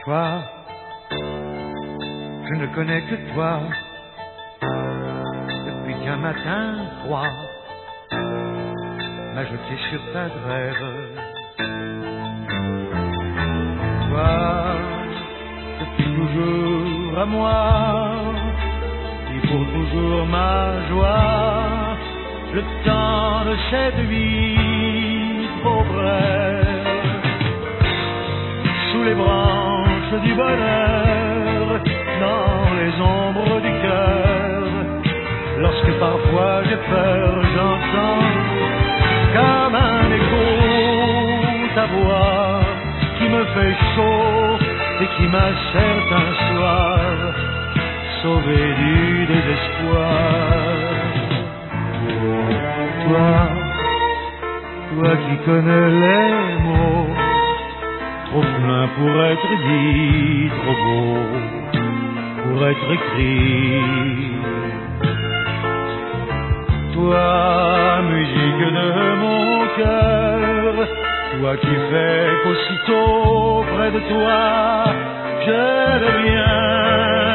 Toi, je ne connais que toi, depuis qu'un matin froid m'a jeté sur ta grève. Toi, depuis toujours à moi, et pour toujours ma joie, le temps de cette vie trop brève. Sous les branches du bonheur, dans les ombres du cœur, lorsque parfois j'ai peur, j'entends comme un écho ta voix qui me fait chaud et qui m'a certain soir sauvé du désespoir. Toi qui connais les mots, trop plein pour être dit, trop beau pour être écrit. Toi, musique de mon cœur, toi qui fais qu'aussitôt près de toi, je deviens